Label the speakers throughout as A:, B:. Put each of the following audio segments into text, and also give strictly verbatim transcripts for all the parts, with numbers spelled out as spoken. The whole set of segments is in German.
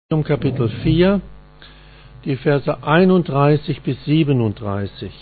A: Kapitel vier, die Verse einunddreißig bis siebenunddreißig.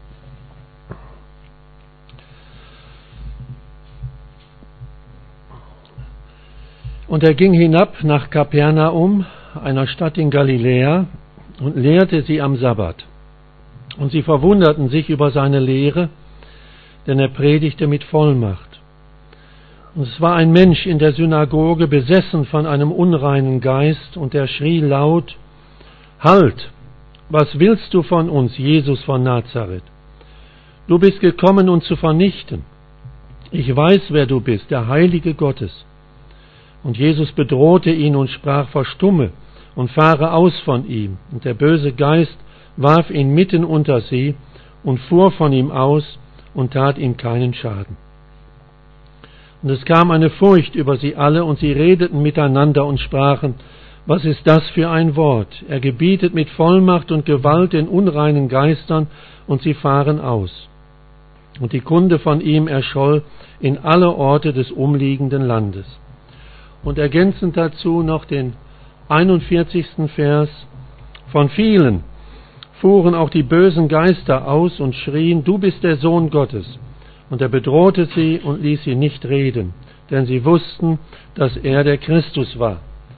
A: Und er ging hinab nach Kapernaum, einer Stadt in Galiläa, und lehrte sie am Sabbat. Und sie verwunderten sich über seine Lehre, denn er predigte mit Vollmacht. Und es war ein Mensch in der Synagoge, besessen von einem unreinen Geist, und er schrie laut: Halt! Was willst du von uns, Jesus von Nazareth? Du bist gekommen, uns zu vernichten. Ich weiß, wer du bist, der Heilige Gottes. Und Jesus bedrohte ihn und sprach: Verstumme und fahre aus von ihm. Und der böse Geist warf ihn mitten unter sie und fuhr von ihm aus und tat ihm keinen Schaden. Und es kam eine Furcht über sie alle, und sie redeten miteinander und sprachen: Was ist das für ein Wort? Er gebietet mit Vollmacht und Gewalt den unreinen Geistern, und sie fahren aus. Und die Kunde von ihm erscholl in alle Orte des umliegenden Landes. Und ergänzend dazu noch den einundvierzigsten Vers: Von vielen fuhren auch die bösen Geister aus und schrien: Du bist der Sohn Gottes. Und er bedrohte sie und ließ sie nicht reden, denn sie wussten, dass er der Christus war.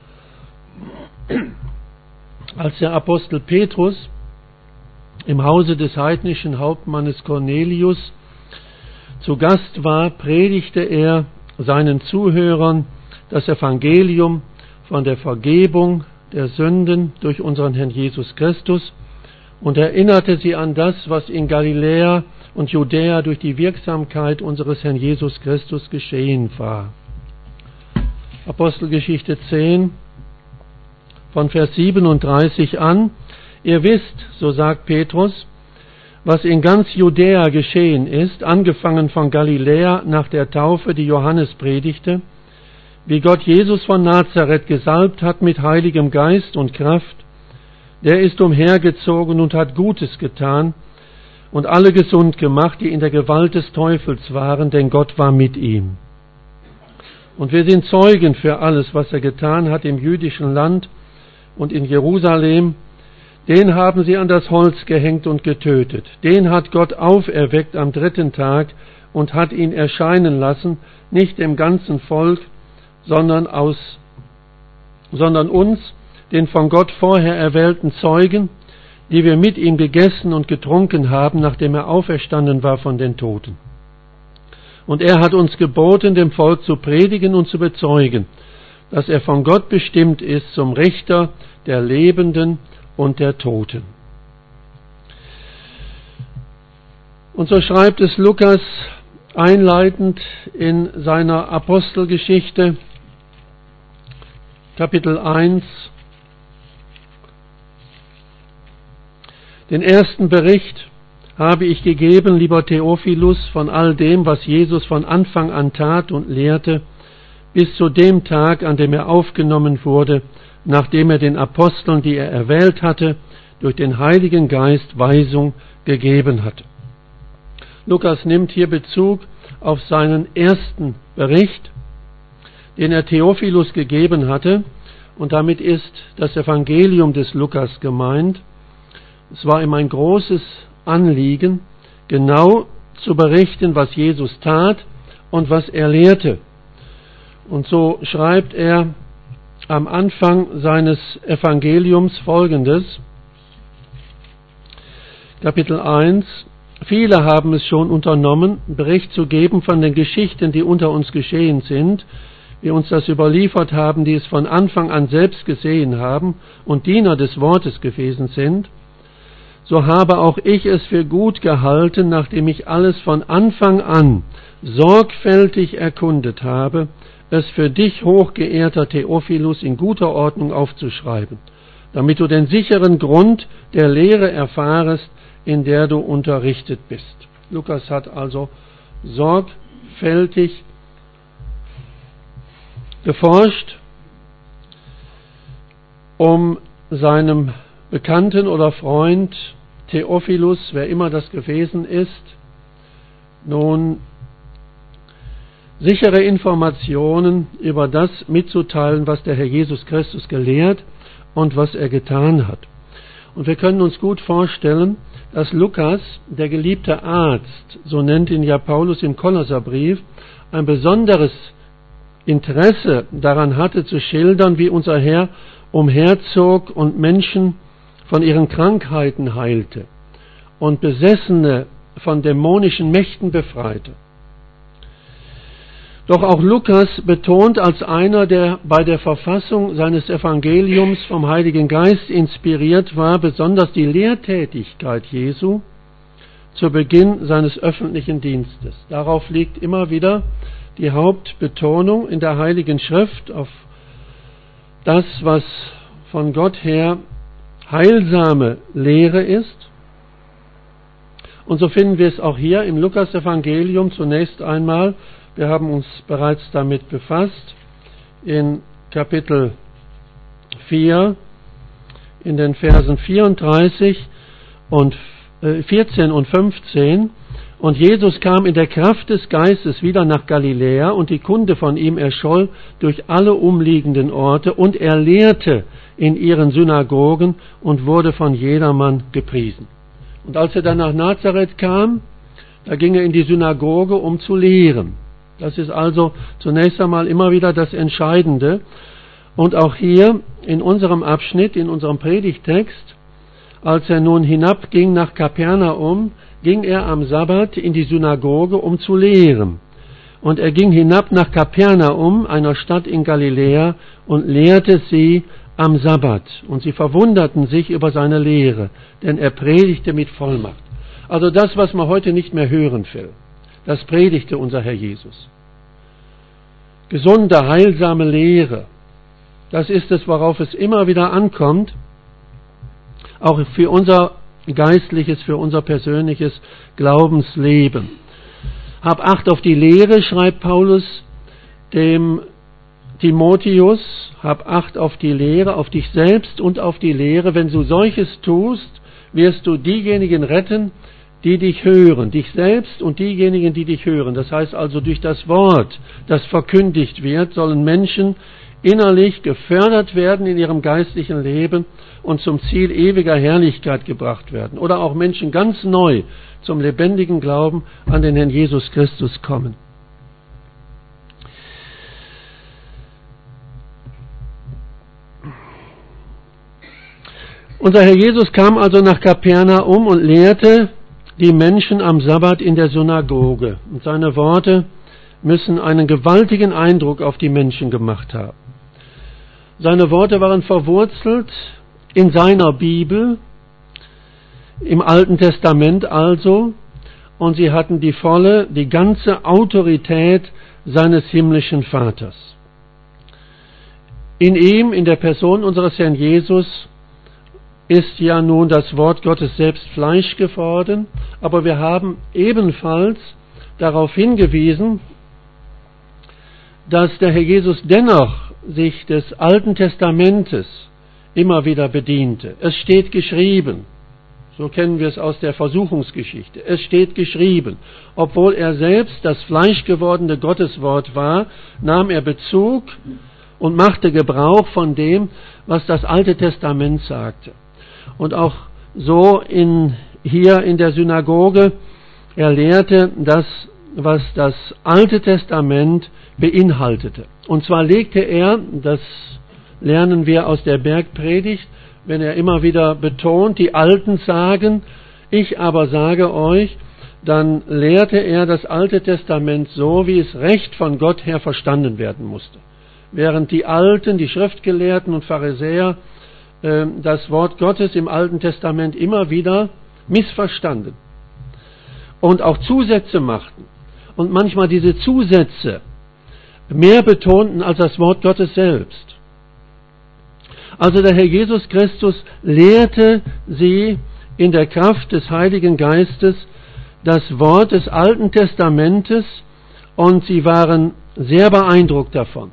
A: Als der Apostel Petrus im Hause des heidnischen Hauptmannes Cornelius zu Gast war, predigte er seinen Zuhörern das Evangelium von der Vergebung der Sünden durch unseren Herrn Jesus Christus und erinnerte sie an das, was in Galiläa und Judäa durch die Wirksamkeit unseres Herrn Jesus Christus geschehen war. Apostelgeschichte zehn, von Vers siebenunddreißig an: Ihr wisst, so sagt Petrus, was in ganz Judäa geschehen ist, angefangen von Galiläa nach der Taufe, die Johannes predigte, wie Gott Jesus von Nazareth gesalbt hat mit Heiligem Geist und Kraft. Der ist umhergezogen und hat Gutes getan und alle gesund gemacht, die in der Gewalt des Teufels waren, denn Gott war mit ihm. Und wir sind Zeugen für alles, was er getan hat im jüdischen Land und in Jerusalem. Den haben sie an das Holz gehängt und getötet. Den hat Gott auferweckt am dritten Tag und hat ihn erscheinen lassen, nicht dem ganzen Volk, sondern aus, sondern uns, den von Gott vorher erwählten Zeugen, die wir mit ihm gegessen und getrunken haben, nachdem er auferstanden war von den Toten. Und er hat uns geboten, dem Volk zu predigen und zu bezeugen, dass er von Gott bestimmt ist zum Richter der Lebenden und der Toten. Und so schreibt es Lukas einleitend in seiner Apostelgeschichte, Kapitel eins, Den ersten Bericht habe ich gegeben, lieber Theophilus, von all dem, was Jesus von Anfang an tat und lehrte, bis zu dem Tag, an dem er aufgenommen wurde, nachdem er den Aposteln, die er erwählt hatte, durch den Heiligen Geist Weisung gegeben hatte. Lukas nimmt hier Bezug auf seinen ersten Bericht, den er Theophilus gegeben hatte, und damit ist das Evangelium des Lukas gemeint. Es war ihm ein großes Anliegen, genau zu berichten, was Jesus tat und was er lehrte. Und so schreibt er am Anfang seines Evangeliums Folgendes, Kapitel eins: Viele haben es schon unternommen, Bericht zu geben von den Geschichten, die unter uns geschehen sind, wie uns das überliefert haben, die es von Anfang an selbst gesehen haben und Diener des Wortes gewesen sind. So habe auch ich es für gut gehalten, nachdem ich alles von Anfang an sorgfältig erkundet habe, es für dich, hochgeehrter Theophilus, in guter Ordnung aufzuschreiben, damit du den sicheren Grund der Lehre erfahrest, in der du unterrichtet bist. Lukas hat also sorgfältig geforscht, um seinem Bekannten oder Freund Theophilus, wer immer das gewesen ist, nun sichere Informationen über das mitzuteilen, was der Herr Jesus Christus gelehrt und was er getan hat. Und wir können uns gut vorstellen, dass Lukas, der geliebte Arzt, so nennt ihn ja Paulus im Kolosserbrief, ein besonderes Interesse daran hatte zu schildern, wie unser Herr umherzog und Menschen von ihren Krankheiten heilte und Besessene von dämonischen Mächten befreite. Doch auch Lukas betont als einer, der bei der Verfassung seines Evangeliums vom Heiligen Geist inspiriert war, besonders die Lehrtätigkeit Jesu zu Beginn seines öffentlichen Dienstes. Darauf liegt immer wieder die Hauptbetonung in der Heiligen Schrift auf das, was von Gott her heilsame Lehre ist. Und so finden wir es auch hier im Lukas-Evangelium zunächst einmal. Wir haben uns bereits damit befasst, in Kapitel vier, in den Versen vierunddreißig und vierzehn und fünfzehn. Und Jesus kam in der Kraft des Geistes wieder nach Galiläa, und die Kunde von ihm erscholl durch alle umliegenden Orte, und er lehrte in ihren Synagogen und wurde von jedermann gepriesen. Und als er dann nach Nazareth kam, da ging er in die Synagoge, um zu lehren. Das ist also zunächst einmal immer wieder das Entscheidende. Und auch hier in unserem Abschnitt, in unserem Predigtext, als er nun hinabging nach Kapernaum, ging er am Sabbat in die Synagoge, um zu lehren. Und er ging hinab nach Kapernaum, einer Stadt in Galiläa, und lehrte sie am Sabbat. Und sie verwunderten sich über seine Lehre, denn er predigte mit Vollmacht. Also das, was man heute nicht mehr hören will, das predigte unser Herr Jesus. Gesunde, heilsame Lehre, das ist es, worauf es immer wieder ankommt, auch für unser geistliches, für unser persönliches Glaubensleben. Hab Acht auf die Lehre, schreibt Paulus dem Timotheus, hab Acht auf die Lehre, auf dich selbst und auf die Lehre. Wenn du solches tust, wirst du diejenigen retten, die dich hören, dich selbst und diejenigen, die dich hören. Das heißt also, durch das Wort, das verkündigt wird, sollen Menschen innerlich gefördert werden in ihrem geistlichen Leben und zum Ziel ewiger Herrlichkeit gebracht werden. Oder auch Menschen ganz neu zum lebendigen Glauben an den Herrn Jesus Christus kommen. Unser Herr Jesus kam also nach Kapernaum und lehrte die Menschen am Sabbat in der Synagoge. Und seine Worte müssen einen gewaltigen Eindruck auf die Menschen gemacht haben. Seine Worte waren verwurzelt in seiner Bibel, im Alten Testament also, und sie hatten die volle, die ganze Autorität seines himmlischen Vaters. In ihm, in der Person unseres Herrn Jesus, ist ja nun das Wort Gottes selbst Fleisch geworden, aber wir haben ebenfalls darauf hingewiesen, dass der Herr Jesus dennoch sich des Alten Testamentes immer wieder bediente. Es steht geschrieben, so kennen wir es aus der Versuchungsgeschichte, es steht geschrieben. Obwohl er selbst das fleischgewordene Gotteswort war, nahm er Bezug und machte Gebrauch von dem, was das Alte Testament sagte. Und auch so in, hier in der Synagoge, er lehrte das, was das Alte Testament beinhaltete. Und zwar legte er, das lernen wir aus der Bergpredigt, wenn er immer wieder betont, die Alten sagen, ich aber sage euch, dann lehrte er das Alte Testament so, wie es recht von Gott her verstanden werden musste. Während die Alten, die Schriftgelehrten und Pharisäer das Wort Gottes im Alten Testament immer wieder missverstanden und auch Zusätze machten und manchmal diese Zusätze mehr betonten als das Wort Gottes selbst. Also der Herr Jesus Christus lehrte sie in der Kraft des Heiligen Geistes das Wort des Alten Testamentes, und sie waren sehr beeindruckt davon.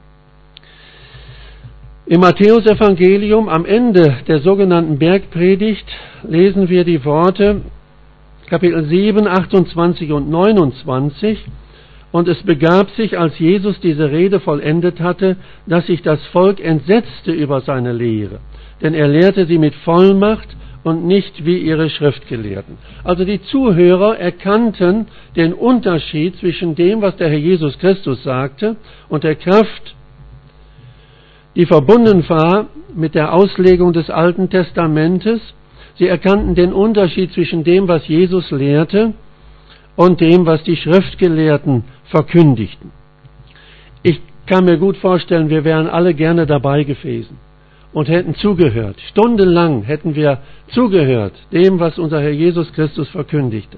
A: Im Matthäusevangelium am Ende der sogenannten Bergpredigt lesen wir die Worte Kapitel sieben, achtundzwanzig und neunundzwanzig. Und es begab sich, als Jesus diese Rede vollendet hatte, dass sich das Volk entsetzte über seine Lehre. denn er lehrte sie mit Vollmacht und nicht wie ihre Schriftgelehrten. Also die Zuhörer erkannten den Unterschied zwischen dem, was der Herr Jesus Christus sagte, und der Kraft, die verbunden war mit der Auslegung des Alten Testamentes. Sie erkannten den Unterschied zwischen dem, was Jesus lehrte, und dem, was die Schriftgelehrten verkündigten. Ich kann mir gut vorstellen, wir wären alle gerne dabei gewesen und hätten zugehört. Stundenlang hätten wir zugehört dem, was unser Herr Jesus Christus verkündigte.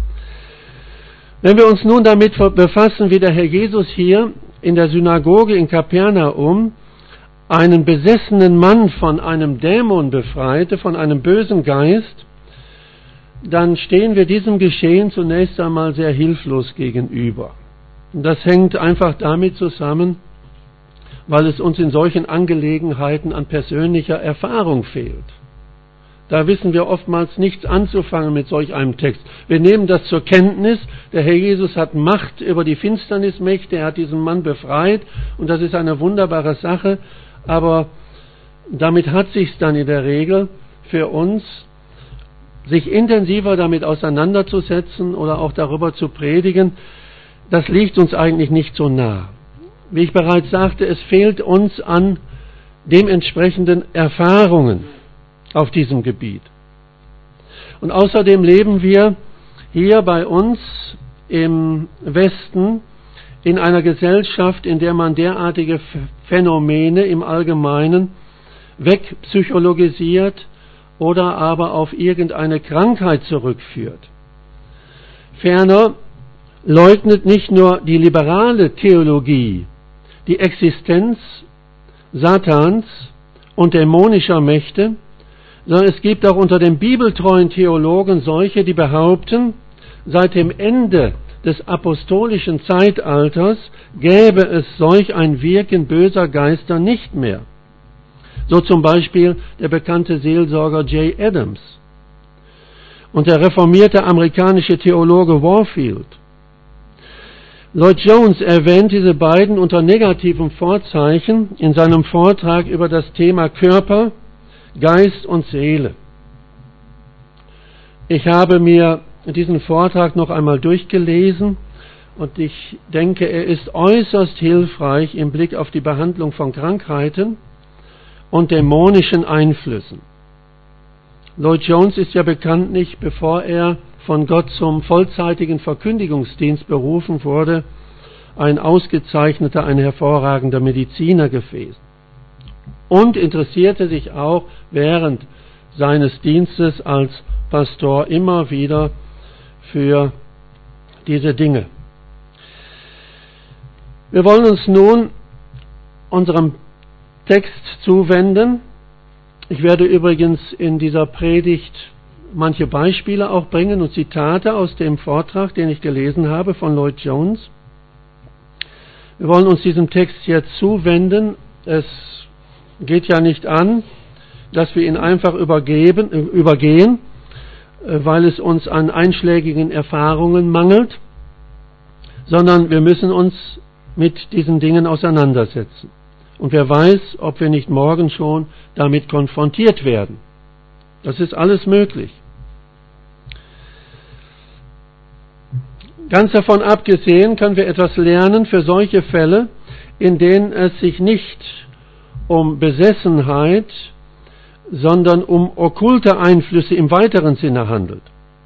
A: Wenn wir uns nun damit befassen, wie der Herr Jesus hier in der Synagoge in Kapernaum einen besessenen Mann von einem Dämon befreite, von einem bösen Geist, dann stehen wir diesem Geschehen zunächst einmal sehr hilflos gegenüber. Und das hängt einfach damit zusammen, weil es uns in solchen Angelegenheiten an persönlicher Erfahrung fehlt. Da wissen wir oftmals nichts anzufangen mit solch einem Text. Wir nehmen das zur Kenntnis, der Herr Jesus hat Macht über die Finsternismächte, er hat diesen Mann befreit und das ist eine wunderbare Sache, aber damit hat sich's dann in der Regel für uns, sich intensiver damit auseinanderzusetzen oder auch darüber zu predigen, das liegt uns eigentlich nicht so nah. Wie ich bereits sagte, es fehlt uns an dementsprechenden Erfahrungen auf diesem Gebiet. Und außerdem leben wir hier bei uns im Westen in einer Gesellschaft, in der man derartige Phänomene im Allgemeinen wegpsychologisiert oder aber auf irgendeine Krankheit zurückführt. Ferner leugnet nicht nur die liberale Theologie die Existenz Satans und dämonischer Mächte, sondern es gibt auch unter den bibeltreuen Theologen solche, die behaupten, seit dem Ende des apostolischen Zeitalters gäbe es solch ein Wirken böser Geister nicht mehr. So zum Beispiel der bekannte Seelsorger Jay Adams und der reformierte amerikanische Theologe Warfield. Lloyd Jones erwähnt diese beiden unter negativen Vorzeichen in seinem Vortrag über das Thema Körper, Geist und Seele. Ich habe mir diesen Vortrag noch einmal durchgelesen und ich denke, er ist äußerst hilfreich im Blick auf die Behandlung von Krankheiten und dämonischen Einflüssen. Lloyd Jones ist ja bekanntlich, bevor er von Gott zum vollzeitigen Verkündigungsdienst berufen wurde, ein ausgezeichneter, ein hervorragender Mediziner gewesen. Und interessierte sich auch während seines Dienstes als Pastor immer wieder für diese Dinge. Wir wollen uns nun unserem Text zuwenden. Ich werde übrigens in dieser Predigt manche Beispiele auch bringen und Zitate aus dem Vortrag, den ich gelesen habe von Lloyd Jones. Wir wollen uns diesem Text jetzt zuwenden. Es geht ja nicht an, dass wir ihn einfach übergeben, übergehen, weil es uns an einschlägigen Erfahrungen mangelt, sondern wir müssen uns mit diesen Dingen auseinandersetzen. Und wer weiß, ob wir nicht morgen schon damit konfrontiert werden. Das ist alles möglich. Ganz davon abgesehen können wir etwas lernen für solche Fälle, in denen es sich nicht um Besessenheit, sondern um okkulte Einflüsse im weiteren Sinne handelt.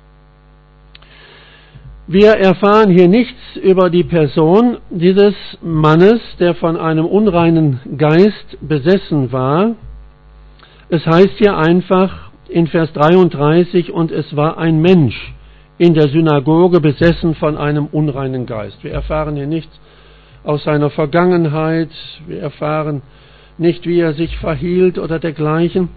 A: Wir erfahren hier nichts über die Person dieses Mannes, der von einem unreinen Geist besessen war. Es heißt hier einfach in Vers dreiunddreißig, und es war ein Mensch in der Synagoge besessen von einem unreinen Geist. Wir erfahren hier nichts aus seiner Vergangenheit, wir erfahren nicht, wie er sich verhielt oder dergleichen.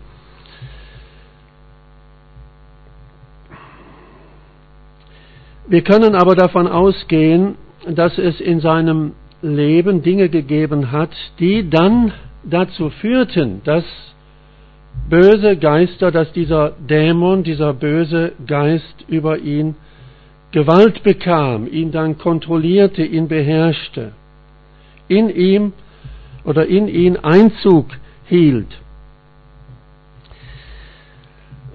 A: Wir können aber davon ausgehen, dass es in seinem Leben Dinge gegeben hat, die dann dazu führten, dass böse Geister, dass dieser Dämon, dieser böse Geist über ihn Gewalt bekam, ihn dann kontrollierte, ihn beherrschte, in ihm oder in ihn Einzug hielt.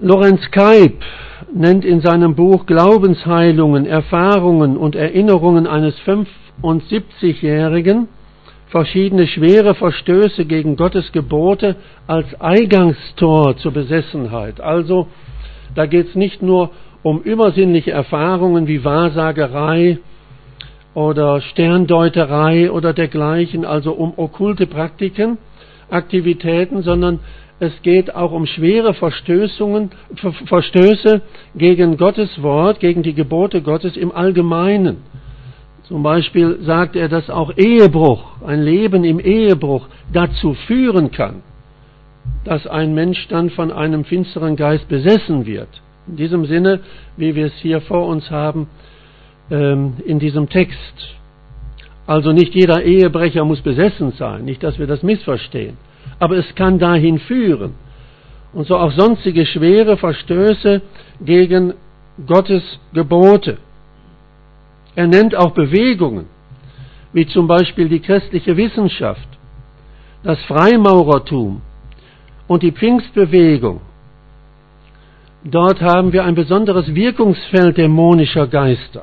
A: Lorenz Keib nennt in seinem Buch Glaubensheilungen, Erfahrungen und Erinnerungen eines fünfundsiebzigjährigen verschiedene schwere Verstöße gegen Gottes Gebote als Eingangstor zur Besessenheit. Also da geht es nicht nur um übersinnliche Erfahrungen wie Wahrsagerei oder Sterndeuterei oder dergleichen, also um okkulte Praktiken, Aktivitäten, sondern es geht auch um schwere Verstößungen, Verstöße gegen Gottes Wort, gegen die Gebote Gottes im Allgemeinen. Zum Beispiel sagt er, dass auch Ehebruch, ein Leben im Ehebruch dazu führen kann, dass ein Mensch dann von einem finsteren Geist besessen wird. In diesem Sinne, wie wir es hier vor uns haben, in diesem Text. Also nicht jeder Ehebrecher muss besessen sein, nicht, dass wir das missverstehen. Aber es kann dahin führen. Und so auch sonstige schwere Verstöße gegen Gottes Gebote. Er nennt auch Bewegungen, wie zum Beispiel die christliche Wissenschaft, das Freimaurertum und die Pfingstbewegung. Dort haben wir ein besonderes Wirkungsfeld dämonischer Geister.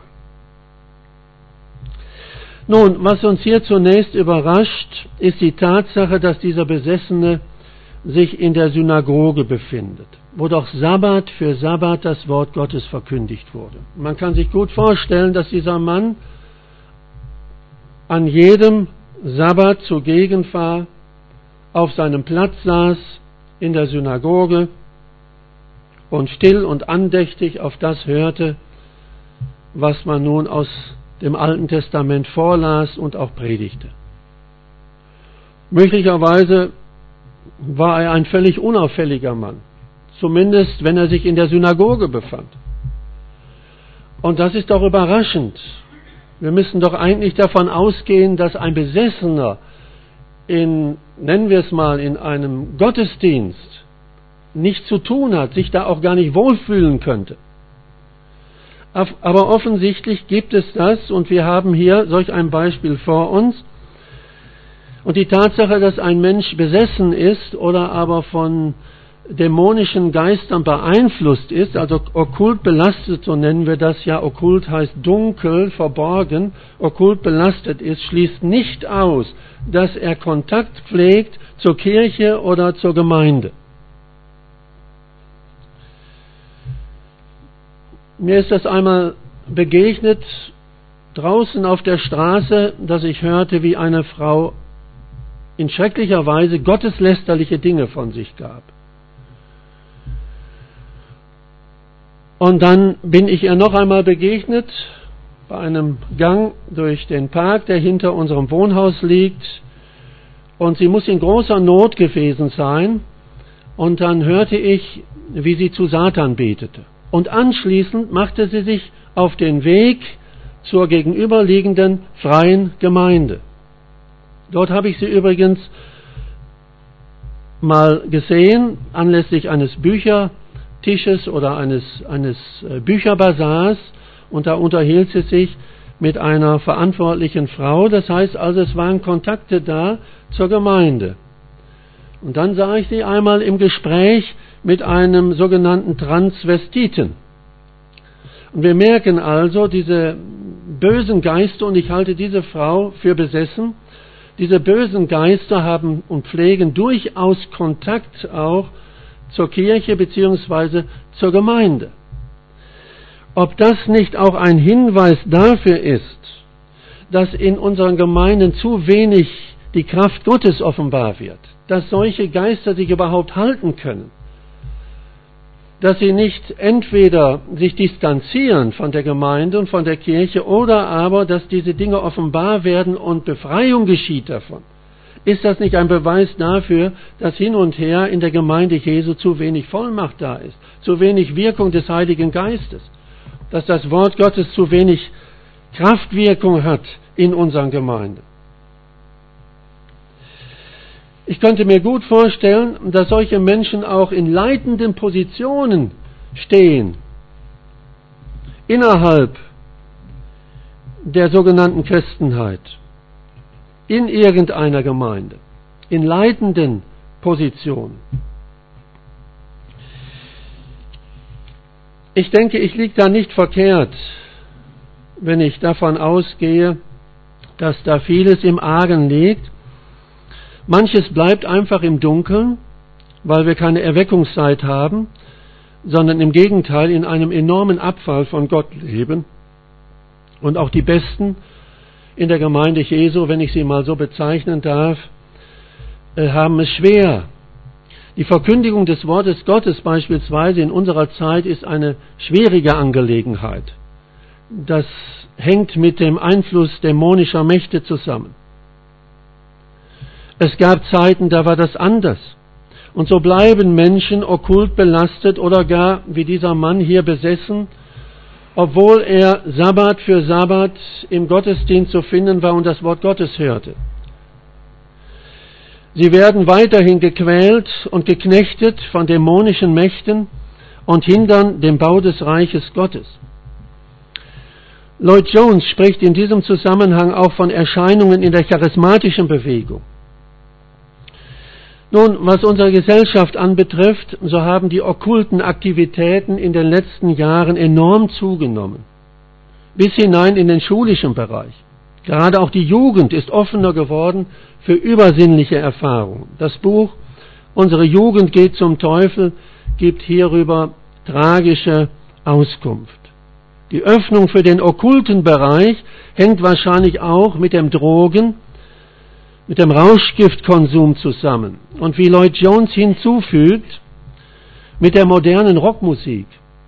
A: Nun, was uns hier zunächst überrascht, ist die Tatsache, dass dieser Besessene sich in der Synagoge befindet, wo doch Sabbat für Sabbat das Wort Gottes verkündigt wurde. Man kann sich gut vorstellen, dass dieser Mann an jedem Sabbat zugegen war, auf seinem Platz saß in der Synagoge und still und andächtig auf das hörte, was man nun aus dem Alten Testament vorlas und auch predigte. Möglicherweise war er ein völlig unauffälliger Mann, zumindest wenn er sich in der Synagoge befand. Und das ist doch überraschend. Wir müssen doch eigentlich davon ausgehen, dass ein Besessener in, nennen wir es mal, in einem Gottesdienst nichts zu tun hat, sich da auch gar nicht wohlfühlen könnte. Aber offensichtlich gibt es das, und wir haben hier solch ein Beispiel vor uns. Und die Tatsache, dass ein Mensch besessen ist oder aber von dämonischen Geistern beeinflusst ist, also okkult belastet, so nennen wir das ja, okkult heißt dunkel, verborgen, okkult belastet ist, schließt nicht aus, dass er Kontakt pflegt zur Kirche oder zur Gemeinde. Mir ist das einmal begegnet, draußen auf der Straße, dass ich hörte, wie eine Frau in schrecklicher Weise gotteslästerliche Dinge von sich gab. Und dann bin ich ihr noch einmal begegnet, bei einem Gang durch den Park, der hinter unserem Wohnhaus liegt. Und sie muss in großer Not gewesen sein. Und dann hörte ich, wie sie zu Satan betete. Und anschließend machte sie sich auf den Weg zur gegenüberliegenden freien Gemeinde. Dort habe ich sie übrigens mal gesehen, anlässlich eines Büchertisches oder eines, eines Bücherbasars, und da unterhielt sie sich mit einer verantwortlichen Frau. Das heißt also, es waren Kontakte da zur Gemeinde. Und dann sah ich sie einmal im Gespräch mit einem sogenannten Transvestiten. Und wir merken also, diese bösen Geister, und ich halte diese Frau für besessen, diese bösen Geister haben und pflegen durchaus Kontakt auch zur Kirche bzw. zur Gemeinde. Ob das nicht auch ein Hinweis dafür ist, dass in unseren Gemeinden zu wenig die Kraft Gottes offenbar wird, dass solche Geister sich überhaupt halten können, dass sie nicht entweder sich distanzieren von der Gemeinde und von der Kirche oder aber, dass diese Dinge offenbar werden und Befreiung geschieht davon. Ist das nicht ein Beweis dafür, dass hin und her in der Gemeinde Jesu zu wenig Vollmacht da ist, zu wenig Wirkung des Heiligen Geistes, dass das Wort Gottes zu wenig Kraftwirkung hat in unseren Gemeinden? Ich könnte mir gut vorstellen, dass solche Menschen auch in leitenden Positionen stehen, innerhalb der sogenannten Christenheit, in irgendeiner Gemeinde, in leitenden Positionen. ich denke, ich liege da nicht verkehrt, wenn ich davon ausgehe, dass da vieles im Argen liegt. Manches bleibt einfach im Dunkeln, weil wir keine Erweckungszeit haben, sondern im Gegenteil in einem enormen Abfall von Gott leben. Und auch die Besten in der Gemeinde Jesu, wenn ich sie mal so bezeichnen darf, haben es schwer. Die Verkündigung des Wortes Gottes beispielsweise in unserer Zeit ist eine schwierige Angelegenheit. Das hängt mit dem Einfluss dämonischer Mächte zusammen. Es gab Zeiten, da war das anders. Und so bleiben Menschen okkult belastet oder gar, wie dieser Mann hier, besessen, obwohl er Sabbat für Sabbat im Gottesdienst zu finden war und das Wort Gottes hörte. Sie werden weiterhin gequält und geknechtet von dämonischen Mächten und hindern den Bau des Reiches Gottes. Lloyd Jones spricht in diesem Zusammenhang auch von Erscheinungen in der charismatischen Bewegung. Nun, was unsere Gesellschaft anbetrifft, so haben die okkulten Aktivitäten in den letzten Jahren enorm zugenommen, bis hinein in den schulischen Bereich. Gerade auch die Jugend ist offener geworden für übersinnliche Erfahrungen. Das Buch Unsere Jugend geht zum Teufel gibt hierüber tragische Auskunft. Die Öffnung für den okkulten Bereich hängt wahrscheinlich auch mit dem Drogen, mit dem Rauschgiftkonsum zusammen. Und wie Lloyd Jones hinzufügt, mit der modernen Rockmusik.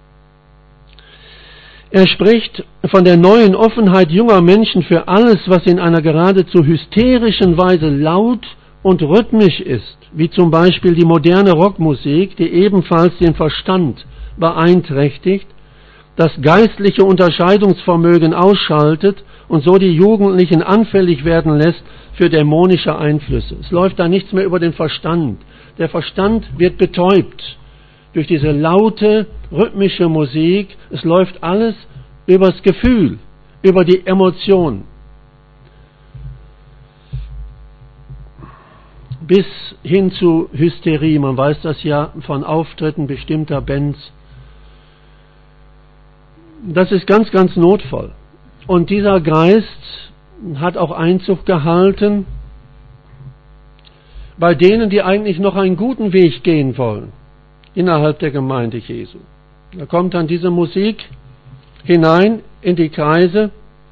A: Er spricht von der neuen Offenheit junger Menschen für alles, was in einer geradezu hysterischen Weise laut und rhythmisch ist, wie zum Beispiel die moderne Rockmusik, die ebenfalls den Verstand beeinträchtigt, das geistliche Unterscheidungsvermögen ausschaltet und so die Jugendlichen anfällig werden lässt für dämonische Einflüsse. Es läuft da nichts mehr über den Verstand. Der Verstand wird betäubt durch diese laute, rhythmische Musik. Es läuft alles übers Gefühl, über die Emotion. Bis hin zu Hysterie. Man weiß das ja von Auftritten bestimmter Bands. Das ist ganz, ganz notvoll. Und dieser Geist hat auch Einzug gehalten bei denen, die eigentlich noch einen guten Weg gehen wollen innerhalb der Gemeinde Jesu. Da kommt dann diese Musik hinein in die Kreise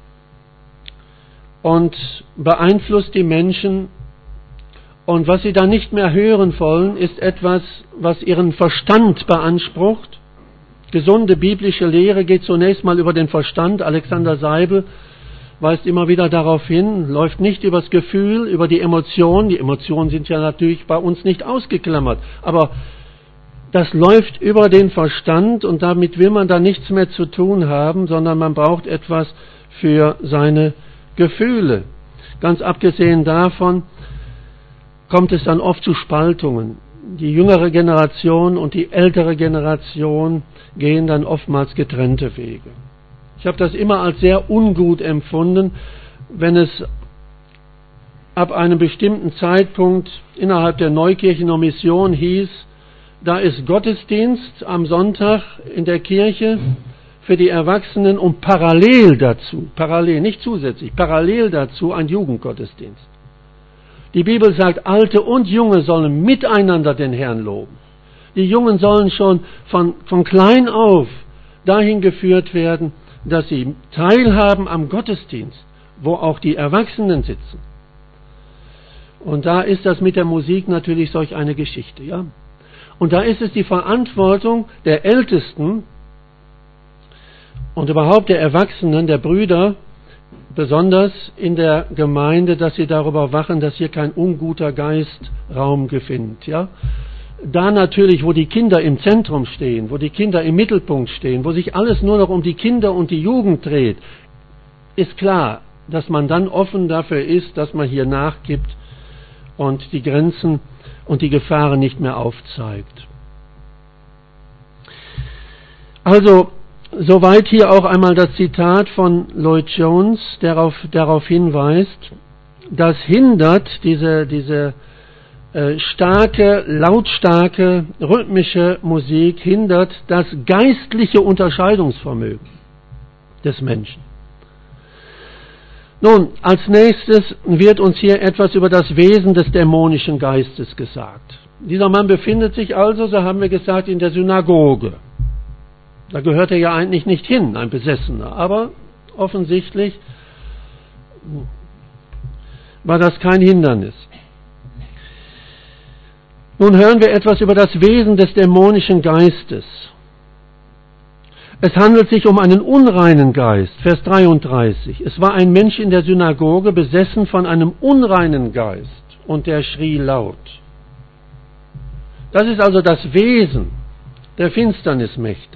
A: und beeinflusst die Menschen. Und was sie dann nicht mehr hören wollen, ist etwas, was ihren Verstand beansprucht. Gesunde biblische Lehre geht zunächst mal über den Verstand. Alexander Seibel weist immer wieder darauf hin, läuft nicht übers Gefühl, über die Emotionen. Die Emotionen sind ja natürlich bei uns nicht ausgeklammert, aber das läuft über den Verstand und damit will man da nichts mehr zu tun haben, sondern man braucht etwas für seine Gefühle. Ganz abgesehen davon kommt es dann oft zu Spaltungen. Die jüngere Generation und die ältere Generation gehen dann oftmals getrennte Wege. Ich habe das immer als sehr ungut empfunden, wenn es ab einem bestimmten Zeitpunkt innerhalb der Neukirchener Mission hieß, da ist Gottesdienst am Sonntag in der Kirche für die Erwachsenen und parallel dazu, parallel, nicht zusätzlich, parallel dazu ein Jugendgottesdienst. Die Bibel sagt, Alte und Junge sollen miteinander den Herrn loben. Die Jungen sollen schon von, von klein auf dahin geführt werden, dass sie teilhaben am Gottesdienst, wo auch die Erwachsenen sitzen. Und da ist das mit der Musik natürlich solch eine Geschichte, ja. Und da ist es die Verantwortung der Ältesten und überhaupt der Erwachsenen, der Brüder, besonders in der Gemeinde, dass sie darüber wachen, dass hier kein unguter Geist Raum findet, ja. Da natürlich, wo die Kinder im Zentrum stehen, wo die Kinder im Mittelpunkt stehen, wo sich alles nur noch um die Kinder und die Jugend dreht, ist klar, dass man dann offen dafür ist, dass man hier nachgibt und die Grenzen und die Gefahren nicht mehr aufzeigt. Also, soweit hier auch einmal das Zitat von Lloyd Jones, der darauf, darauf hinweist, das hindert diese, diese äh, starke, lautstarke, rhythmische Musik hindert das geistliche Unterscheidungsvermögen des Menschen. Nun, als nächstes wird uns hier etwas über das Wesen des dämonischen Geistes gesagt. Dieser Mann befindet sich also, so haben wir gesagt, in der Synagoge. Da gehört er ja eigentlich nicht hin, ein Besessener, aber offensichtlich war das kein Hindernis. Nun hören wir etwas über das Wesen des dämonischen Geistes. Es handelt sich um einen unreinen Geist, Vers dreiunddreißig. Es war ein Mensch in der Synagoge besessen von einem unreinen Geist und der schrie laut. Das ist also das Wesen der Finsternismächte.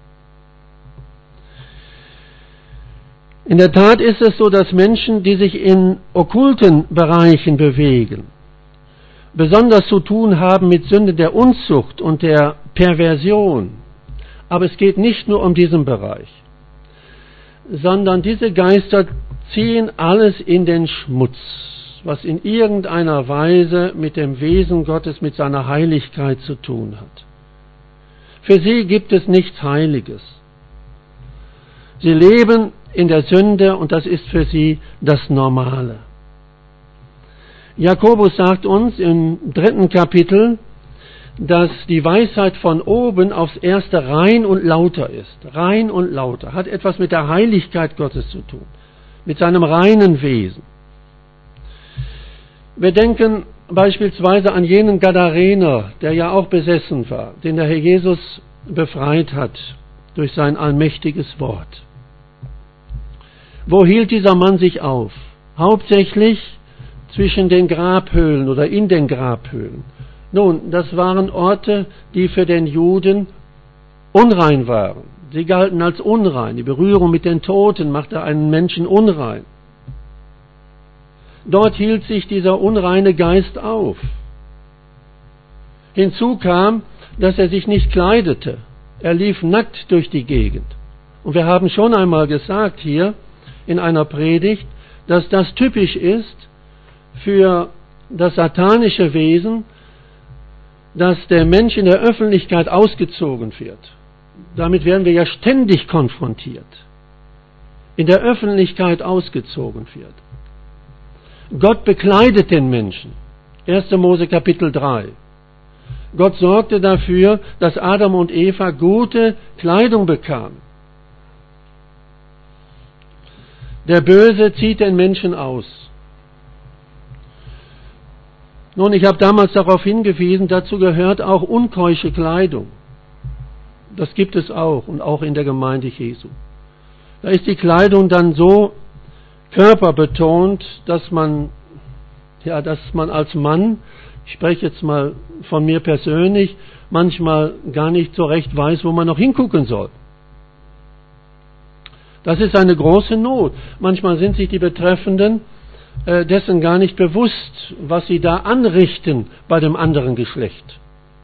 A: In der Tat ist es so, dass Menschen, die sich in okkulten Bereichen bewegen, besonders zu tun haben mit Sünde der Unzucht und der Perversion. Aber es geht nicht nur um diesen Bereich, sondern diese Geister ziehen alles in den Schmutz, was in irgendeiner Weise mit dem Wesen Gottes, mit seiner Heiligkeit zu tun hat. Für sie gibt es nichts Heiliges. Sie leben in der Sünde und das ist für sie das Normale. Jakobus sagt uns im dritten Kapitel, dass die Weisheit von oben aufs erste rein und lauter ist. Rein und lauter. Hat etwas mit der Heiligkeit Gottes zu tun. Mit seinem reinen Wesen. Wir denken beispielsweise an jenen Gadarener, der ja auch besessen war, den der Herr Jesus befreit hat durch sein allmächtiges Wort. Wo hielt dieser Mann sich auf? Hauptsächlich zwischen den Grabhöhlen oder in den Grabhöhlen. Nun, das waren Orte, die für den Juden unrein waren. Sie galten als unrein. Die Berührung mit den Toten machte einen Menschen unrein. Dort hielt sich dieser unreine Geist auf. Hinzu kam, dass er sich nicht kleidete. Er lief nackt durch die Gegend. Und wir haben schon einmal gesagt hier in einer Predigt, dass das typisch ist für das satanische Wesen, dass der Mensch in der Öffentlichkeit ausgezogen wird. Damit werden wir ja ständig konfrontiert. In der Öffentlichkeit ausgezogen wird. Gott bekleidet den Menschen. erster Mose Kapitel drei. Gott sorgte dafür, dass Adam und Eva gute Kleidung bekamen. Der Böse zieht den Menschen aus. Nun, ich habe damals darauf hingewiesen, dazu gehört auch unkeusche Kleidung. Das gibt es auch und auch in der Gemeinde Jesu. Da ist die Kleidung dann so körperbetont, dass man, ja, dass man als Mann, ich spreche jetzt mal von mir persönlich, manchmal gar nicht so recht weiß, wo man noch hingucken soll. Das ist eine große Not. Manchmal sind sich die Betreffenden äh, dessen gar nicht bewusst, was sie da anrichten bei dem anderen Geschlecht.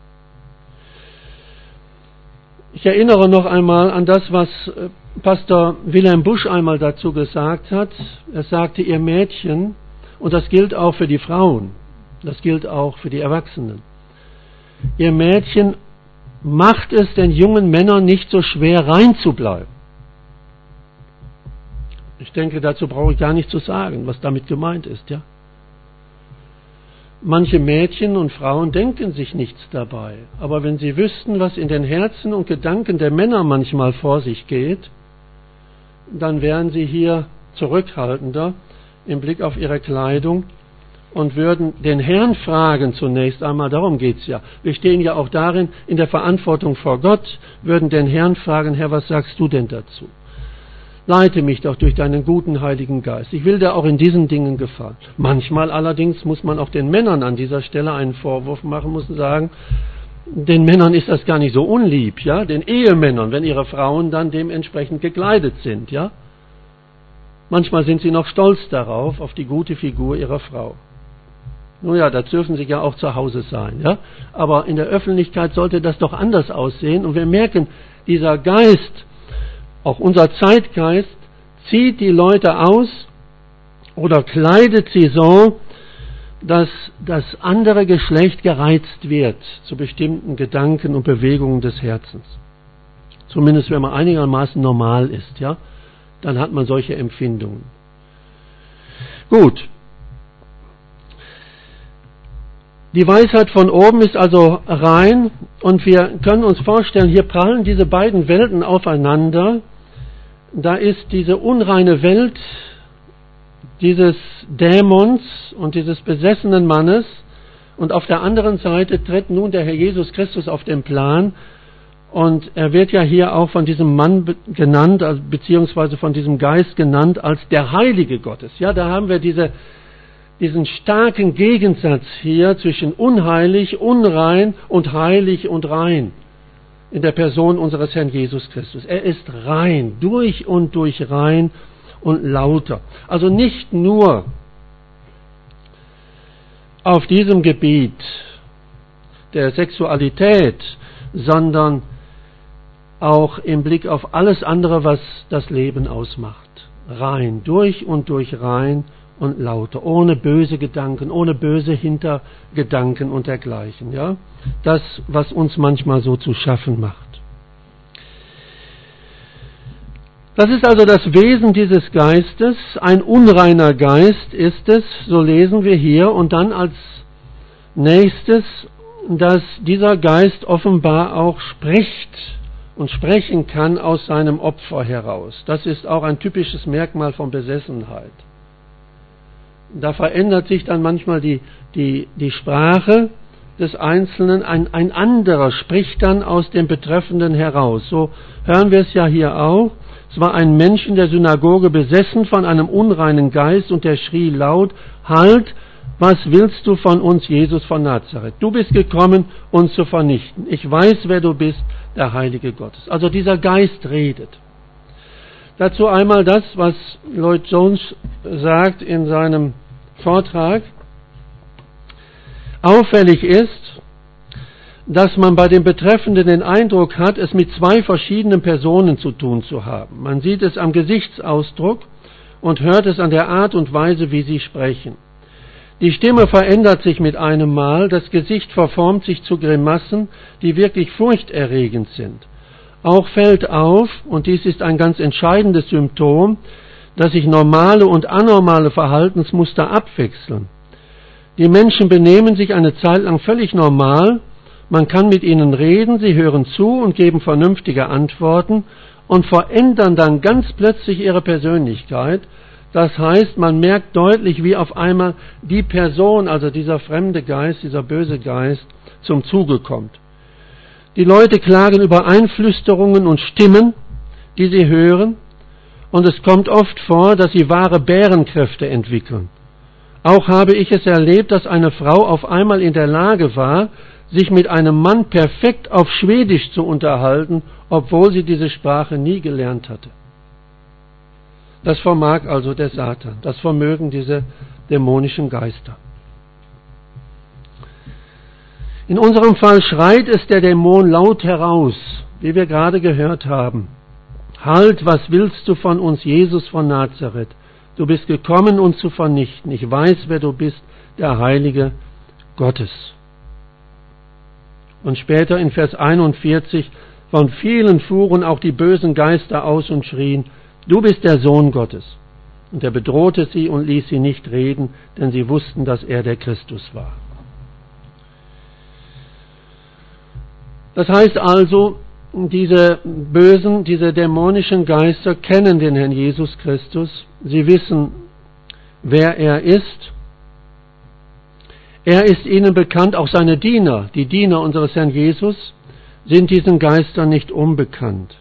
A: Ich erinnere noch einmal an das, was äh, Pastor Wilhelm Busch einmal dazu gesagt hat. Er sagte, ihr Mädchen, und das gilt auch für die Frauen, das gilt auch für die Erwachsenen, ihr Mädchen, macht es den jungen Männern nicht so schwer, rein zu bleiben. Ich denke, dazu brauche ich gar nicht zu sagen, was damit gemeint ist, ja. Manche Mädchen und Frauen denken sich nichts dabei, aber wenn sie wüssten, was in den Herzen und Gedanken der Männer manchmal vor sich geht, dann wären sie hier zurückhaltender im Blick auf ihre Kleidung und würden den Herrn fragen zunächst einmal, darum geht's ja. Wir stehen ja auch darin in der Verantwortung vor Gott, würden den Herrn fragen, Herr, was sagst du denn dazu? Leite mich doch durch deinen guten Heiligen Geist. Ich will dir auch in diesen Dingen gefallen. Manchmal allerdings muss man auch den Männern an dieser Stelle einen Vorwurf machen, muss sagen, den Männern ist das gar nicht so unlieb, ja, den Ehemännern, wenn ihre Frauen dann dementsprechend gekleidet sind, ja. Manchmal sind sie noch stolz darauf, auf die gute Figur ihrer Frau. Nun ja, das dürfen sie ja auch zu Hause sein, ja. Aber in der Öffentlichkeit sollte das doch anders aussehen und wir merken, dieser Geist, auch unser Zeitgeist, zieht die Leute aus oder kleidet sie so, dass das andere Geschlecht gereizt wird zu bestimmten Gedanken und Bewegungen des Herzens. Zumindest wenn man einigermaßen normal ist, ja, dann hat man solche Empfindungen. Gut. Die Weisheit von oben ist also rein und wir können uns vorstellen, hier prallen diese beiden Welten aufeinander. Da ist diese unreine Welt dieses Dämons und dieses besessenen Mannes und auf der anderen Seite tritt nun der Herr Jesus Christus auf den Plan und er wird ja hier auch von diesem Mann genannt, beziehungsweise von diesem Geist genannt als der Heilige Gottes. Ja, da haben wir diese diesen starken Gegensatz hier zwischen unheilig, unrein und heilig und rein in der Person unseres Herrn Jesus Christus. Er ist rein, durch und durch rein und lauter. Also nicht nur auf diesem Gebiet der Sexualität, sondern auch im Blick auf alles andere, was das Leben ausmacht. Rein, durch und durch rein und lauter, ohne böse Gedanken, ohne böse Hintergedanken und dergleichen. Ja? Das, was uns manchmal so zu schaffen macht. Das ist also das Wesen dieses Geistes. Ein unreiner Geist ist es, so lesen wir hier. Und dann als nächstes, dass dieser Geist offenbar auch spricht und sprechen kann aus seinem Opfer heraus. Das ist auch ein typisches Merkmal von Besessenheit. Da verändert sich dann manchmal die, die, die Sprache des Einzelnen. Ein, ein anderer spricht dann aus dem Betreffenden heraus. So hören wir es ja hier auch. Es war ein Mensch in der Synagoge besessen von einem unreinen Geist und der schrie laut: Halt, was willst du von uns, Jesus von Nazareth? Du bist gekommen, uns zu vernichten. Ich weiß, wer du bist, der Heilige Gottes. Also dieser Geist redet. Dazu einmal das, was Lloyd Jones sagt in seinem Vortrag. Auffällig ist, dass man bei dem Betreffenden den Eindruck hat, es mit zwei verschiedenen Personen zu tun zu haben. Man sieht es am Gesichtsausdruck und hört es an der Art und Weise, wie sie sprechen. Die Stimme verändert sich mit einem Mal, das Gesicht verformt sich zu Grimassen, die wirklich furchterregend sind. Auch fällt auf, und dies ist ein ganz entscheidendes Symptom, dass sich normale und anormale Verhaltensmuster abwechseln. Die Menschen benehmen sich eine Zeit lang völlig normal, man kann mit ihnen reden, sie hören zu und geben vernünftige Antworten und verändern dann ganz plötzlich ihre Persönlichkeit. Das heißt, man merkt deutlich, wie auf einmal die Person, also dieser fremde Geist, dieser böse Geist, zum Zuge kommt. Die Leute klagen über Einflüsterungen und Stimmen, die sie hören, und es kommt oft vor, dass sie wahre Bärenkräfte entwickeln. Auch habe ich es erlebt, dass eine Frau auf einmal in der Lage war, sich mit einem Mann perfekt auf Schwedisch zu unterhalten, obwohl sie diese Sprache nie gelernt hatte. Das vermag also der Satan, das vermögen diese dämonischen Geister. In unserem Fall schreit es der Dämon laut heraus, wie wir gerade gehört haben. Halt, was willst du von uns, Jesus von Nazareth? Du bist gekommen, uns zu vernichten. Ich weiß, wer du bist, der Heilige Gottes. Und später in Vers einundvierzig, von vielen fuhren auch die bösen Geister aus und schrien: Du bist der Sohn Gottes. Und er bedrohte sie und ließ sie nicht reden, denn sie wussten, dass er der Christus war. Das heißt also, diese bösen, diese dämonischen Geister kennen den Herrn Jesus Christus. Sie wissen, wer er ist. Er ist ihnen bekannt, auch seine Diener, die Diener unseres Herrn Jesus, sind diesen Geistern nicht unbekannt.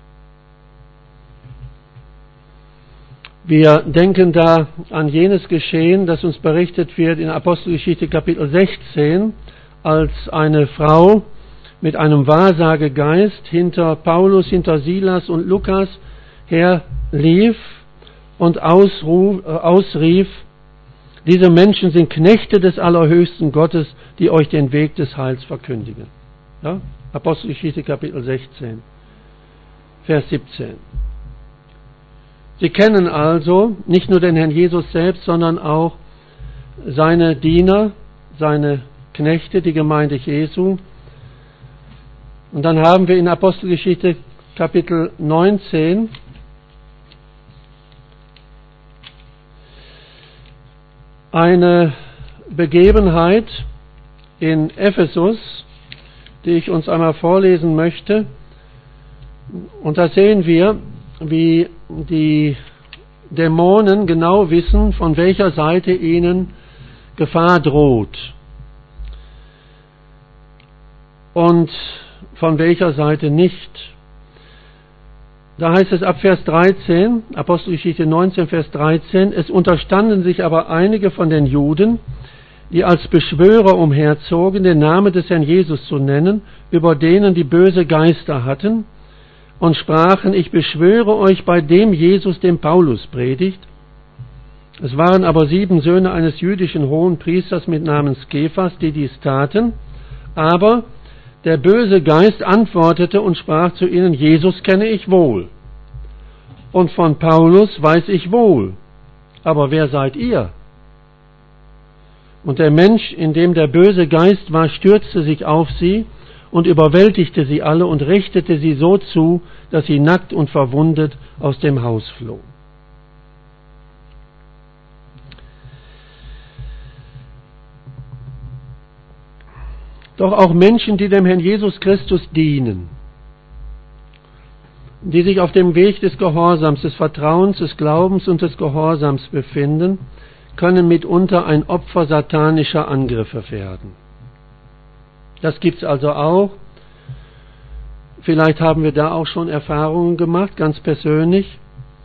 A: Wir denken da an jenes Geschehen, das uns berichtet wird in Apostelgeschichte Kapitel sechzehn, als eine Frau mit einem Wahrsagegeist hinter Paulus, hinter Silas und Lukas herlief und ausruf, äh, ausrief: Diese Menschen sind Knechte des allerhöchsten Gottes, die euch den Weg des Heils verkündigen. Ja? Apostelgeschichte Kapitel sechzehn, Vers siebzehn. Sie kennen also nicht nur den Herrn Jesus selbst, sondern auch seine Diener, seine Knechte, die Gemeinde Jesu. Und dann haben wir in Apostelgeschichte Kapitel neunzehn eine Begebenheit in Ephesus, die ich uns einmal vorlesen möchte. Und da sehen wir, wie die Dämonen genau wissen, von welcher Seite ihnen Gefahr droht und von welcher Seite nicht. Da heißt es ab Vers dreizehn, Apostelgeschichte neunzehn, Vers dreizehn, es unterstanden sich aber einige von den Juden, die als Beschwörer umherzogen, den Namen des Herrn Jesus zu nennen, über denen die böse Geister hatten, und sprachen, ich beschwöre euch bei dem Jesus, dem Paulus predigt. Es waren aber sieben Söhne eines jüdischen Hohenpriesters mit Namen Skephas, die dies taten, aber der böse Geist antwortete und sprach zu ihnen, Jesus kenne ich wohl, und von Paulus weiß ich wohl, aber wer seid ihr? Und der Mensch, in dem der böse Geist war, stürzte sich auf sie und überwältigte sie alle und richtete sie so zu, dass sie nackt und verwundet aus dem Haus flohen. Doch auch Menschen, die dem Herrn Jesus Christus dienen, die sich auf dem Weg des Gehorsams, des Vertrauens, des Glaubens und des Gehorsams befinden, können mitunter ein Opfer satanischer Angriffe werden. Das gibt es also auch. Vielleicht haben wir da auch schon Erfahrungen gemacht, ganz persönlich.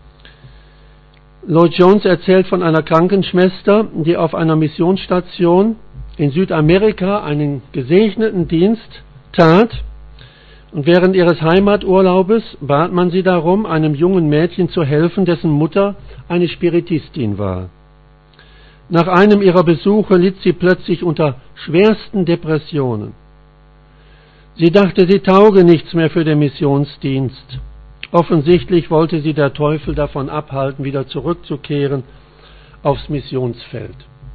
A: Lloyd Jones erzählt von einer Krankenschwester, die auf einer Missionsstation in Südamerika einen gesegneten Dienst tat. Und während ihres Heimaturlaubes bat man sie darum, einem jungen Mädchen zu helfen, dessen Mutter eine Spiritistin war. Nach einem ihrer Besuche litt sie plötzlich unter schwersten Depressionen. Sie dachte, sie tauge nichts mehr für den Missionsdienst. Offensichtlich wollte sie der Teufel davon abhalten, wieder zurückzukehren aufs Missionsfeld.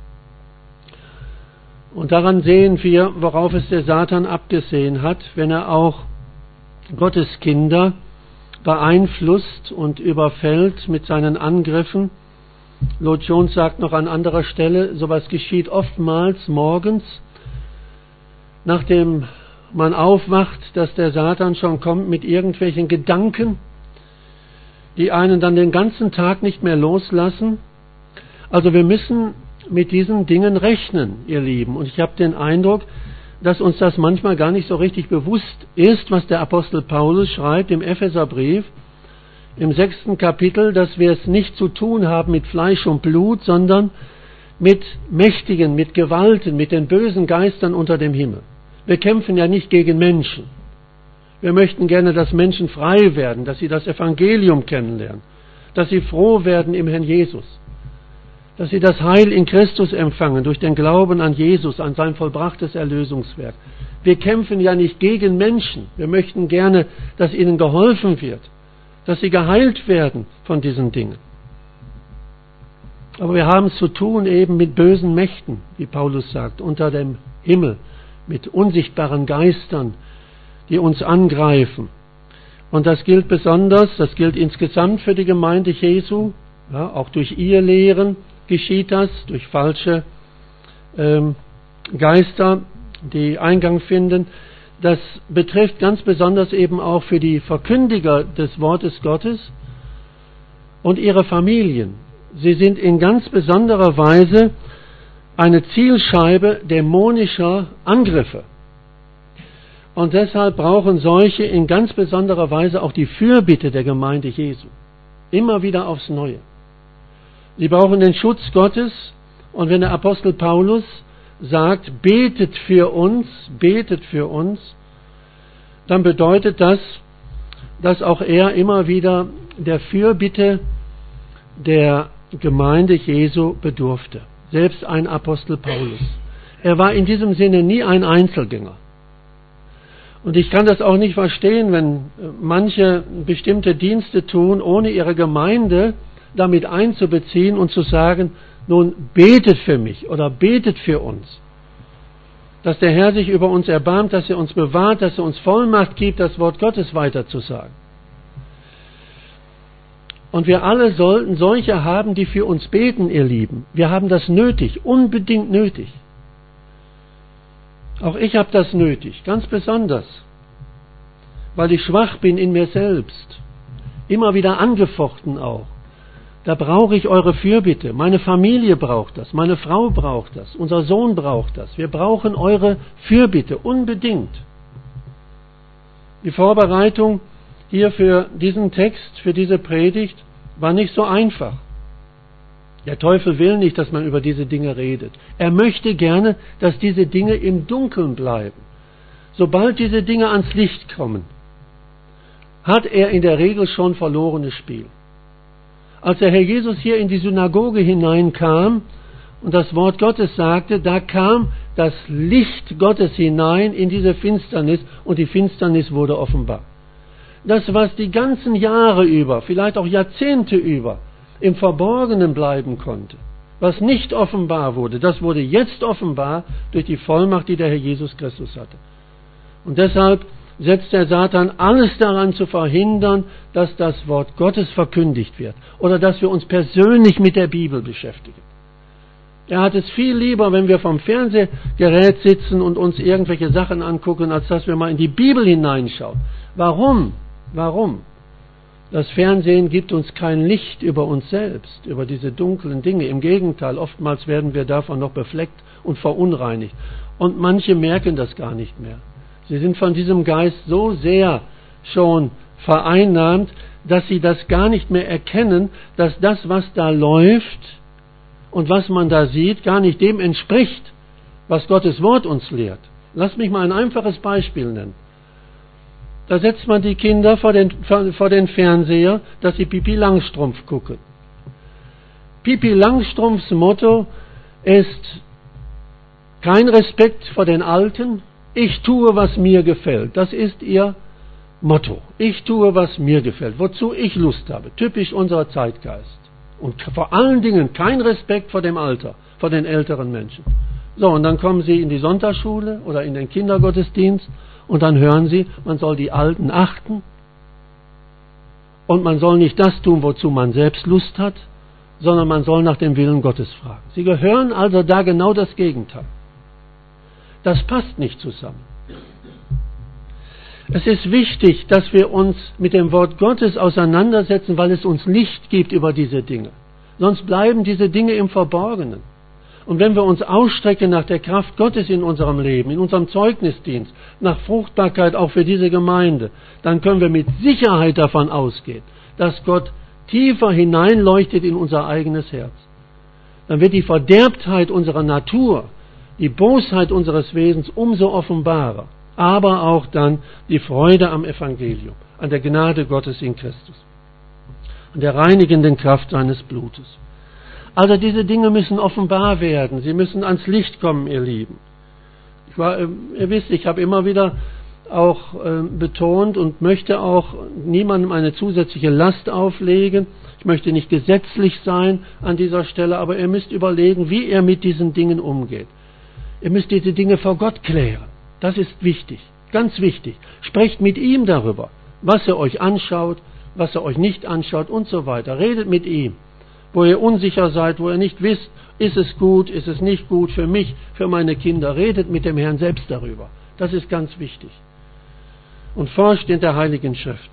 A: Und daran sehen wir, worauf es der Satan abgesehen hat, wenn er auch Gottes Kinder beeinflusst und überfällt mit seinen Angriffen. Lloyd Jones sagt noch an anderer Stelle, sowas geschieht oftmals morgens, nachdem man aufwacht, dass der Satan schon kommt mit irgendwelchen Gedanken, die einen dann den ganzen Tag nicht mehr loslassen. Also wir müssen mit diesen Dingen rechnen, ihr Lieben. Und ich habe den Eindruck, dass uns das manchmal gar nicht so richtig bewusst ist, was der Apostel Paulus schreibt im Epheserbrief, im sechsten Kapitel, dass wir es nicht zu tun haben mit Fleisch und Blut, sondern mit Mächtigen, mit Gewalten, mit den bösen Geistern unter dem Himmel. Wir kämpfen ja nicht gegen Menschen. Wir möchten gerne, dass Menschen frei werden, dass sie das Evangelium kennenlernen, dass sie froh werden im Herrn Jesus, dass sie das Heil in Christus empfangen durch den Glauben an Jesus, an sein vollbrachtes Erlösungswerk. Wir kämpfen ja nicht gegen Menschen. Wir möchten gerne, dass ihnen geholfen wird, dass sie geheilt werden von diesen Dingen. Aber wir haben es zu tun eben mit bösen Mächten, wie Paulus sagt, unter dem Himmel, mit unsichtbaren Geistern, die uns angreifen. Und das gilt besonders, das gilt insgesamt für die Gemeinde Jesu, ja, auch durch ihr Lehren geschieht das, durch falsche ähm, Geister, die Eingang finden. Das betrifft ganz besonders eben auch für die Verkündiger des Wortes Gottes und ihre Familien. Sie sind in ganz besonderer Weise eine Zielscheibe dämonischer Angriffe. Und deshalb brauchen solche in ganz besonderer Weise auch die Fürbitte der Gemeinde Jesu. Immer wieder aufs Neue. Sie brauchen den Schutz Gottes. Und wenn der Apostel Paulus sagt, betet für uns, betet für uns, dann bedeutet das, dass auch er immer wieder der Fürbitte der Gemeinde Jesu bedurfte. Selbst ein Apostel Paulus. Er war in diesem Sinne nie ein Einzelgänger. Und ich kann das auch nicht verstehen, wenn manche bestimmte Dienste tun, ohne ihre Gemeinde damit einzubeziehen und zu sagen, nun betet für mich oder betet für uns. dass der Herr sich über uns erbarmt, dass er uns bewahrt, dass er uns Vollmacht gibt, das Wort Gottes weiterzusagen. Und wir alle sollten solche haben, die für uns beten, ihr Lieben. Wir haben das nötig, unbedingt nötig. Auch ich habe das nötig, ganz besonders, weil ich schwach bin in mir selbst, immer wieder angefochten auch. Da brauche ich eure Fürbitte. Meine Familie braucht das, meine Frau braucht das, unser Sohn braucht das. Wir brauchen eure Fürbitte, unbedingt. Die Vorbereitung hier für diesen Text, für diese Predigt, war nicht so einfach. Der Teufel will nicht, dass man über diese Dinge redet. Er möchte gerne, dass diese Dinge im Dunkeln bleiben. Sobald diese Dinge ans Licht kommen, hat er in der Regel schon verlorenes Spiel. Als der Herr Jesus hier in die Synagoge hineinkam und das Wort Gottes sagte, da kam das Licht Gottes hinein in diese Finsternis und die Finsternis wurde offenbar. Das, was die ganzen Jahre über, vielleicht auch Jahrzehnte über, im Verborgenen bleiben konnte, was nicht offenbar wurde, das wurde jetzt offenbar durch die Vollmacht, die der Herr Jesus Christus hatte. Und deshalb setzt der Satan alles daran zu verhindern, dass das Wort Gottes verkündigt wird oder dass wir uns persönlich mit der Bibel beschäftigen. Er hat es viel lieber, wenn wir vom Fernsehgerät sitzen und uns irgendwelche Sachen angucken, als dass wir mal in die Bibel hineinschauen. Warum? Warum? Das Fernsehen gibt uns kein Licht über uns selbst, über diese dunklen Dinge. Im Gegenteil, oftmals werden wir davon noch befleckt und verunreinigt. Und manche merken das gar nicht mehr. Sie sind von diesem Geist so sehr schon vereinnahmt, dass sie das gar nicht mehr erkennen, dass das, was da läuft und was man da sieht, gar nicht dem entspricht, was Gottes Wort uns lehrt. Lass mich mal ein einfaches Beispiel nennen. Da setzt man die Kinder vor den, vor den Fernseher, dass sie Pipi Langstrumpf gucken. Pipi Langstrumpfs Motto ist kein Respekt vor den Alten, ich tue, was mir gefällt. Das ist ihr Motto. Ich tue, was mir gefällt, wozu ich Lust habe. Typisch unser Zeitgeist. Und vor allen Dingen kein Respekt vor dem Alter, vor den älteren Menschen. So, und dann kommen sie in die Sonntagsschule oder in den Kindergottesdienst und dann hören sie, man soll die Alten achten und man soll nicht das tun, wozu man selbst Lust hat, sondern man soll nach dem Willen Gottes fragen. Sie gehören also da genau das Gegenteil. Das passt nicht zusammen. Es ist wichtig, dass wir uns mit dem Wort Gottes auseinandersetzen, weil es uns Licht gibt über diese Dinge. Sonst bleiben diese Dinge im Verborgenen. Und wenn wir uns ausstrecken nach der Kraft Gottes in unserem Leben, in unserem Zeugnisdienst, nach Fruchtbarkeit auch für diese Gemeinde, dann können wir mit Sicherheit davon ausgehen, dass Gott tiefer hineinleuchtet in unser eigenes Herz. Dann wird die Verderbtheit unserer Natur, die Bosheit unseres Wesens umso offenbarer, aber auch dann die Freude am Evangelium, an der Gnade Gottes in Christus, an der reinigenden Kraft seines Blutes. Also diese Dinge müssen offenbar werden, sie müssen ans Licht kommen, ihr Lieben. Ich war, ihr wisst, ich habe immer wieder auch äh, betont und möchte auch niemandem eine zusätzliche Last auflegen. Ich möchte nicht gesetzlich sein an dieser Stelle, aber ihr müsst überlegen, wie ihr mit diesen Dingen umgeht. Ihr müsst diese Dinge vor Gott klären. Das ist wichtig, ganz wichtig. Sprecht mit ihm darüber, was er euch anschaut, was er euch nicht anschaut und so weiter. Redet mit ihm, wo ihr unsicher seid, wo ihr nicht wisst, ist es gut, ist es nicht gut für mich, für meine Kinder. Redet mit dem Herrn selbst darüber. Das ist ganz wichtig. Und forscht in der Heiligen Schrift.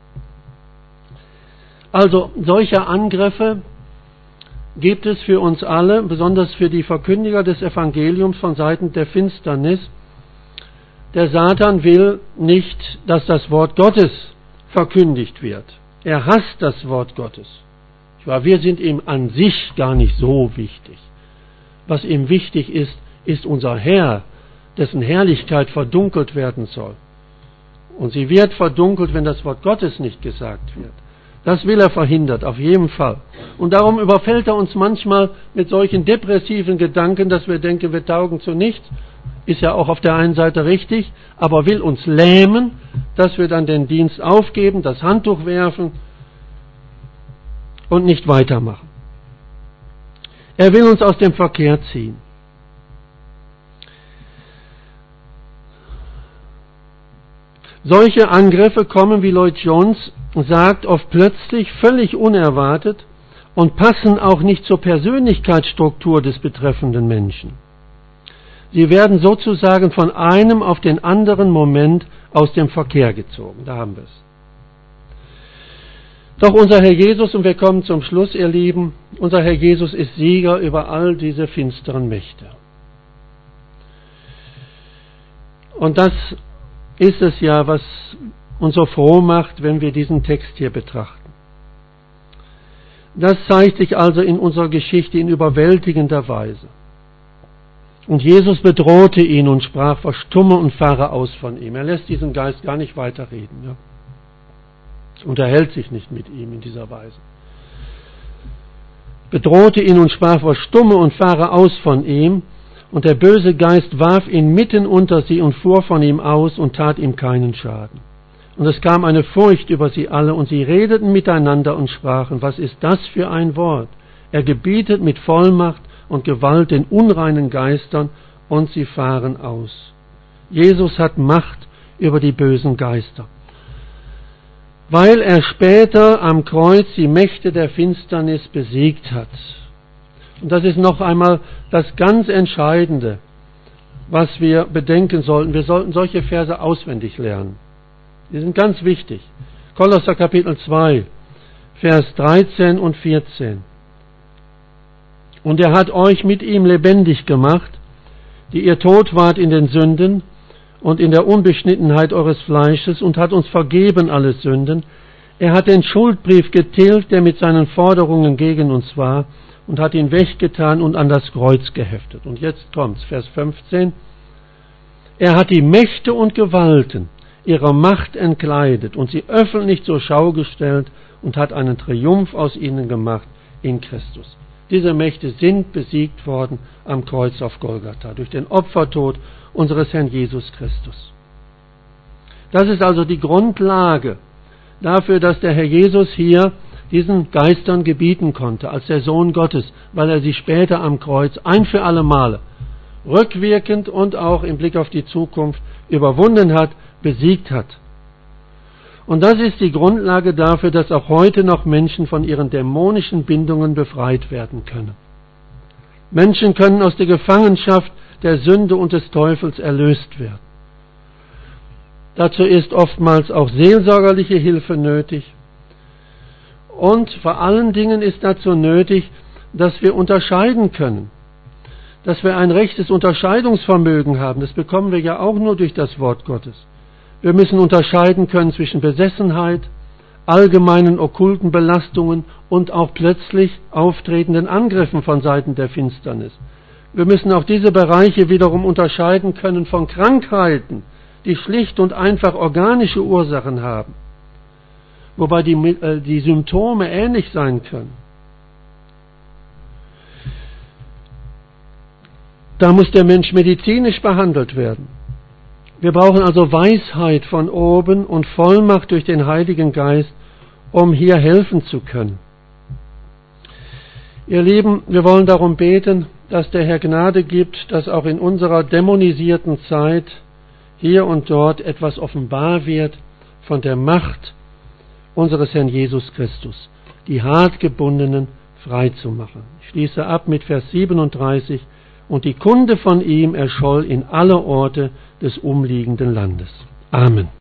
A: Also solche Angriffe gibt es für uns alle, besonders für die Verkündiger des Evangeliums von Seiten der Finsternis. Der Satan will nicht, dass das Wort Gottes verkündigt wird. Er hasst das Wort Gottes. Wir sind ihm an sich gar nicht so wichtig. Was ihm wichtig ist, ist unser Herr, dessen Herrlichkeit verdunkelt werden soll. Und sie wird verdunkelt, wenn das Wort Gottes nicht gesagt wird. Das will er verhindert, auf jeden Fall. Und darum überfällt er uns manchmal mit solchen depressiven Gedanken, dass wir denken, wir taugen zu nichts. Ist ja auch auf der einen Seite richtig, aber will uns lähmen, dass wir dann den Dienst aufgeben, das Handtuch werfen und nicht weitermachen. Er will uns aus dem Verkehr ziehen. Solche Angriffe kommen, wie Lloyd Jones sagt, oft plötzlich, völlig unerwartet und passen auch nicht zur Persönlichkeitsstruktur des betreffenden Menschen. Sie werden sozusagen von einem auf den anderen Moment aus dem Verkehr gezogen. Da haben wir es. Doch unser Herr Jesus, und wir kommen zum Schluss, ihr Lieben, unser Herr Jesus ist Sieger über all diese finsteren Mächte. Und das ist es ja, was uns so froh macht, wenn wir diesen Text hier betrachten. Das zeigt sich also in unserer Geschichte in überwältigender Weise. Und Jesus bedrohte ihn und sprach, verstumme und fahre aus von ihm. Er lässt diesen Geist gar nicht weiterreden. Ja? Unterhält sich nicht mit ihm in dieser Weise. Bedrohte ihn und sprach, verstumme und fahre aus von ihm. Und der böse Geist warf ihn mitten unter sie und fuhr von ihm aus und tat ihm keinen Schaden. Und es kam eine Furcht über sie alle, und sie redeten miteinander und sprachen, was ist das für ein Wort? Er gebietet mit Vollmacht und Gewalt den unreinen Geistern, und sie fahren aus. Jesus hat Macht über die bösen Geister. Weil er später am Kreuz die Mächte der Finsternis besiegt hat. Und das ist noch einmal das ganz Entscheidende, was wir bedenken sollten. Wir sollten solche Verse auswendig lernen. Die sind ganz wichtig. Kolosser Kapitel zwei, Vers dreizehn und vierzehn. Und er hat euch mit ihm lebendig gemacht, die ihr tot wart in den Sünden und in der Unbeschnittenheit eures Fleisches, und hat uns vergeben alle Sünden. Er hat den Schuldbrief getilgt, der mit seinen Forderungen gegen uns war, und hat ihn weggetan und an das Kreuz geheftet. Und jetzt kommt's, Vers fünfzehn. Er hat die Mächte und Gewalten ihrer Macht entkleidet und sie öffentlich zur Schau gestellt und hat einen Triumph aus ihnen gemacht in Christus. Diese Mächte sind besiegt worden am Kreuz auf Golgatha durch den Opfertod unseres Herrn Jesus Christus. Das ist also die Grundlage dafür, dass der Herr Jesus hier diesen Geistern gebieten konnte, als der Sohn Gottes, weil er sie später am Kreuz ein für alle Male, rückwirkend und auch im Blick auf die Zukunft, überwunden hat, besiegt hat. Und das ist die Grundlage dafür, dass auch heute noch Menschen von ihren dämonischen Bindungen befreit werden können. Menschen können aus der Gefangenschaft der Sünde und des Teufels erlöst werden. Dazu ist oftmals auch seelsorgerliche Hilfe nötig. Und vor allen Dingen ist dazu nötig, dass wir unterscheiden können, dass wir ein rechtes Unterscheidungsvermögen haben. Das bekommen wir ja auch nur durch das Wort Gottes. Wir müssen unterscheiden können zwischen Besessenheit, allgemeinen okkulten Belastungen und auch plötzlich auftretenden Angriffen von Seiten der Finsternis. Wir müssen auch diese Bereiche wiederum unterscheiden können von Krankheiten, die schlicht und einfach organische Ursachen haben, wobei die, äh, die Symptome ähnlich sein können. Da muss der Mensch medizinisch behandelt werden. Wir brauchen also Weisheit von oben und Vollmacht durch den Heiligen Geist, um hier helfen zu können. Ihr Lieben, wir wollen darum beten, dass der Herr Gnade gibt, dass auch in unserer dämonisierten Zeit hier und dort etwas offenbar wird von der Macht unseres Herrn Jesus Christus, die Hartgebundenen frei zu machen. Ich schließe ab mit Vers siebenunddreißig. Und die Kunde von ihm erscholl in alle Orte des umliegenden Landes. Amen.